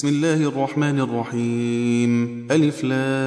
بسم الله الرحمن الرحيم. ألف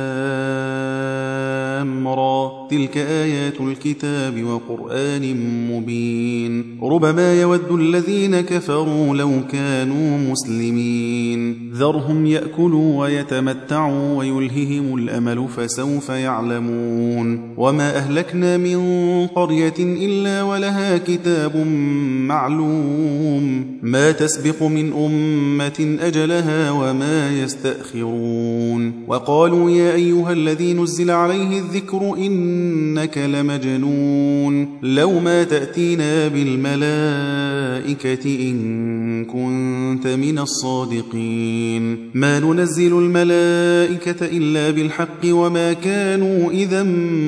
لام را، تلك آيات الكتاب وقرآن مبين. ربما يود الذين كفروا لو كانوا مسلمين. ذرهم يأكلوا ويتمتعوا ويلههم الأمل فسوف يعلمون. وما أهلكنا من قرية إلا ولها كتاب معلوم، ما تسبق من أمة أجلها وما يستأخرون. وقالوا يا أيها الذي نزل عليه الذكر إنك لمجنون، لو ما تأتينا بالملائكة إن كنت من الصادقين. ما ننزل الملائكة إلا بالحق وما كانوا إذا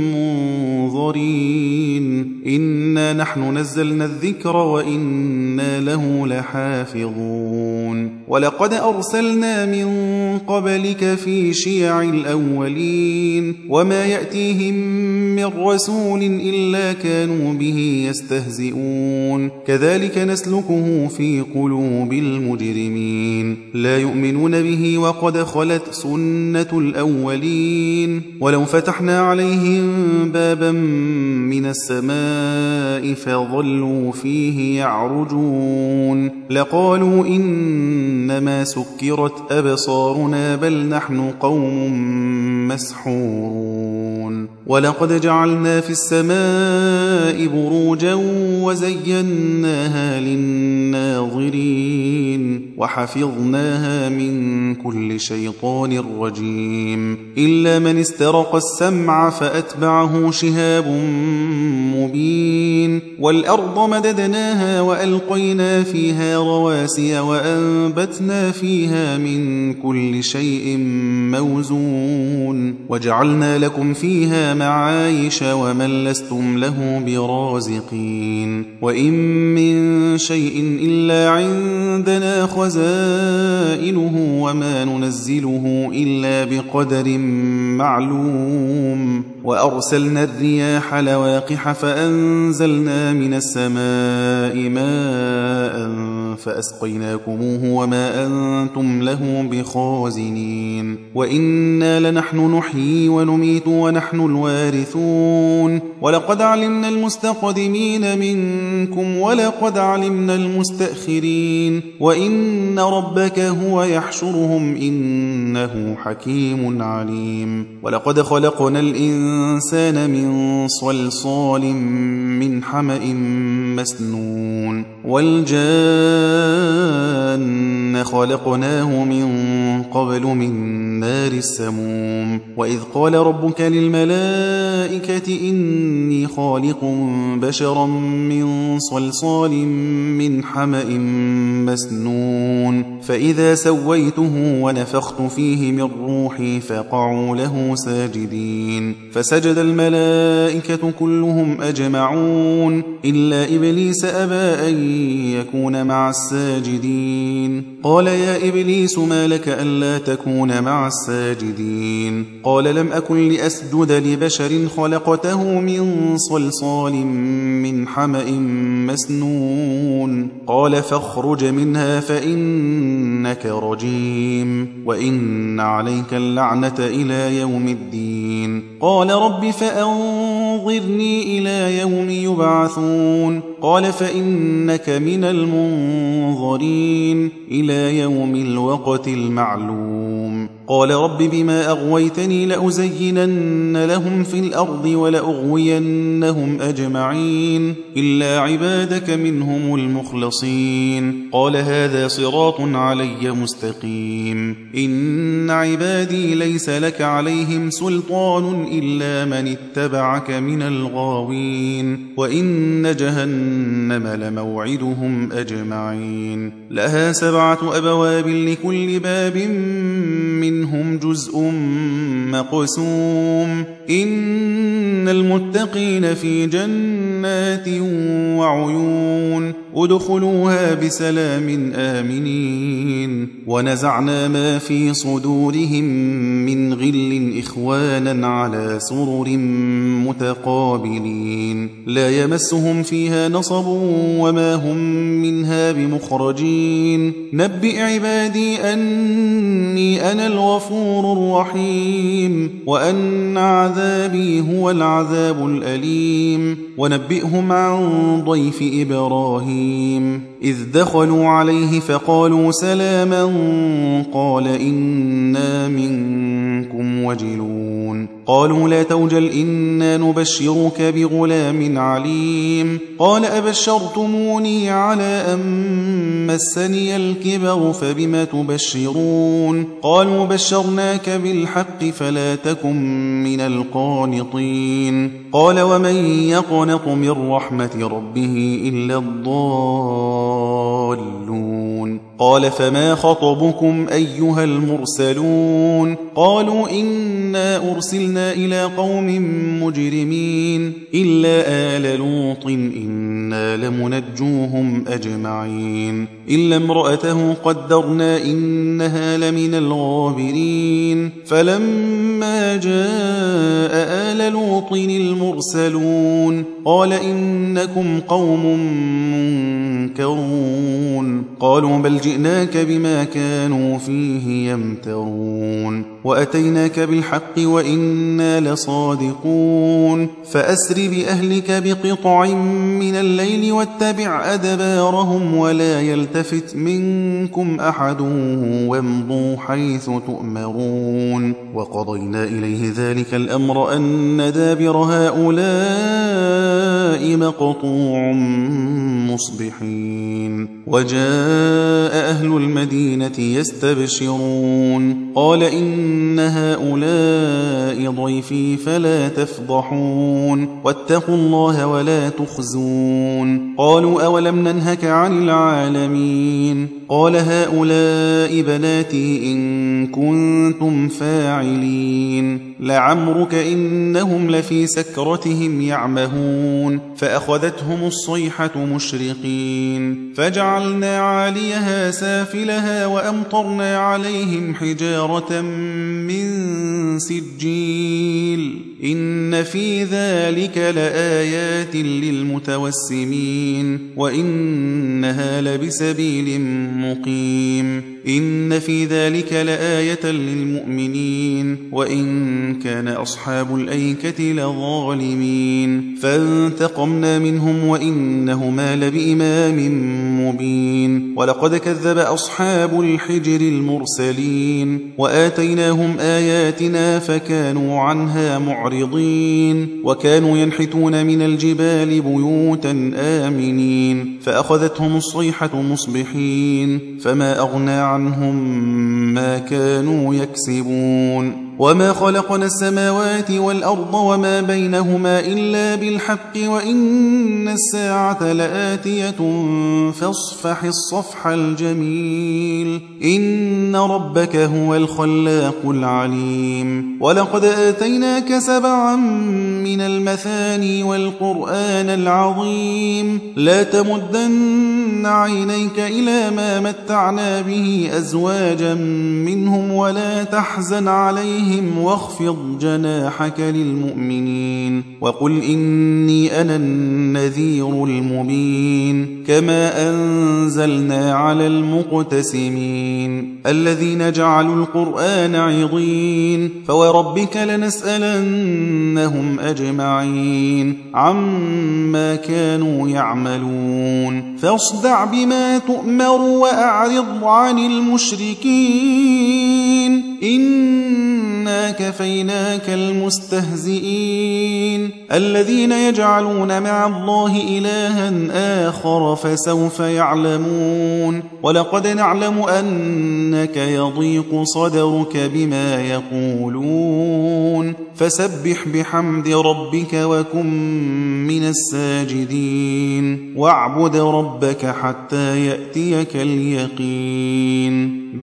منظرين. إنا نحن نزلنا الذكر وإنا له لحافظون. ولقد أرسلنا من قبلك في شيع الأولين، وما يأتيهم من رسول إلا كانوا به يستهزئون. كذلك نسلكه في قلوب المجرمين، لا يؤمنون به وقد خلت سنة الأولين. ولو فتحنا عليهم بابا من السماء فظلوا فيه يعرجون لقالوا إنما سكرت أبصارنا بل نحن قوم مسحورون. ولقد جعلنا في السماء بروجا وزيناها للناظرين وحفظناها من كل شيطان رجيم، إلا من استرق السمع فأتبعه شهاب مبين. والأرض مددناها وألقينا فيها رواسي وأنبتنا فيها من كل شيء موزون، وجعلنا لكم فيها معايش ومن لستم له برازقين. وإن من شيء إلا عندنا خزائنه وما ننزله إلا بقدر معلوم. وأرسلنا الرياح لواقح فأنزلنا من السماء ماء فأسقيناكموه وما أنتم له بخازنين. وإنا لنحن نحيي ونميت ونحن الوارثون. ولقد علمنا المستقدمين منكم ولقد علمنا المستأخرين. وإن ربك هو يحشرهم إنه حكيم عليم. ولقد خلقنا الإنسان من صلصال من حمأ مسنون. والجان خلقناه من قبل من نار السموم. وإذ قال ربك للملائكة إني خالق بشرا من صلصال من حمأ مسنون، فإذا سويته ونفخت فيه من روحي فقعوا له ساجدين. فسجد الملائكة كلهم أجمعون إلا إبليس أبى أن يكون مع الساجدين. قال يا إبليس ما لك ألا تكون مع الساجدين؟ قال لم أكن لأسجد لبشر خلقته من صلصال من حمأ مسنون. قال فاخرج منها فإنك رجيم وإن عليك اللعنة إلى يوم الدين. قال رب فأنظرني إلى يوم يبعثون. قال فإنك من المنظرين إلى يوم الوقت المعلوم. قال رب بما أغويتني لأزينن لهم في الأرض ولأغوينهم أجمعين إلا عبادك منهم المخلصين. قال هذا صراط علي مستقيم. إن عبادي ليس لك عليهم سلطان إلا من اتبعك من الغاوين. وإن جهنم لموعدهم أجمعين. لها 7 أبواب لكل باب منهم جزء مقسوم. إن المتقين في جنات وعيون ادخلوها بسلام آمنين ونزعنا ما في صدورهم من غل إخوانا على سرر متقابلين لا يمسهم فيها نصب وما هم منها بمخرجين نبئ عبادي أني أنا الغفور الرحيم وأن عذابي هو العذاب الأليم ونبئهم عن ضيف إبراهيم إذ دخلوا عليه فقالوا سلاما قال إنا منكم وجلون قالوا لا توجل إنا نبشرك بغلام عليم قال أبشرتموني على أن مسني الكبر فبم تبشرون قالوا بشرناك بالحق فلا تكن من القانطين قال ومن يقنط من رحمة ربه إلا الضالون قال فما خطبكم أيها المرسلون قالوا إنا أرسلنا إلى قوم مجرمين إلا آل لوط إنا لمنجوهم أجمعين إلا امرأته قدرنا إنها لمن الغابرين فلما جاء آل لوط المرسلون قال إنكم قوم منكرون قالوا بل جئناك بما كانوا فيه يمترون وأتيناك بالحق وإنا لصادقون فأسر بأهلك بقطع من الليل واتبع أدبارهم ولا يلتفت منكم أحد وامضوا حيث تؤمرون وقضينا إليه ذلك الأمر أن دابر هؤلاء مقطوع مصبحين وجاء أهل المدينة يستبشرون قال إن هؤلاء ضيفي فلا تفضحون واتقوا الله ولا تخزون قالوا أولم ننهك عن العالمين قال هؤلاء بناتي إن كنتم فاعلين لعمرك إنهم لفي سكرتهم يعمهون فأخذتهم الصيحة مشرقين فجعلنا عاليها سافلها وأمطرنا عليهم حجارة من سجيل إن في ذلك لآيات للمتوسمين وإنها لبسبيل مقيم إن في ذلك لآية للمؤمنين وإن كان أصحاب الأيكة لظالمين فانتقمنا منهم وإنهما لبإمام مبين ولقد كذب أصحاب الحجر المرسلين وآتيناهم آياتنا فكانوا عنها معرضين وكانوا ينحتون من الجبال بيوتا آمنين فأخذتهم الصيحة مصبحين فما أغنى عنهم ما كانوا يكسبون وما خلقنا السماوات والأرض وما بينهما إلا بالحق وإن الساعة لآتية فاصفح الصفح الجميل إن ربك هو الخلاق العليم ولقد آتيناك 7 من المثاني والقرآن العظيم لا تمدن عينيك إلى ما متعنا به أزواجا منهم ولا تحزن عليهم واخفض جناحك للمؤمنين وقل إني أنا النذير المبين كما أنزلنا على المقتسمين الذين جعلوا القرآن عضين فوربك لنسألنهم أجمعين عما كانوا يعملون فاصدع بما تؤمر وأعرض عن المشركين إنا كفيناك المستهزئين الذين يجعلون مع الله إلها آخر فسوف يعلمون ولقد نعلم أنك يضيق صدرك بما يقولون فسبح بحمد ربك وكن من الساجدين واعبد ربك حتى يأتيك اليقين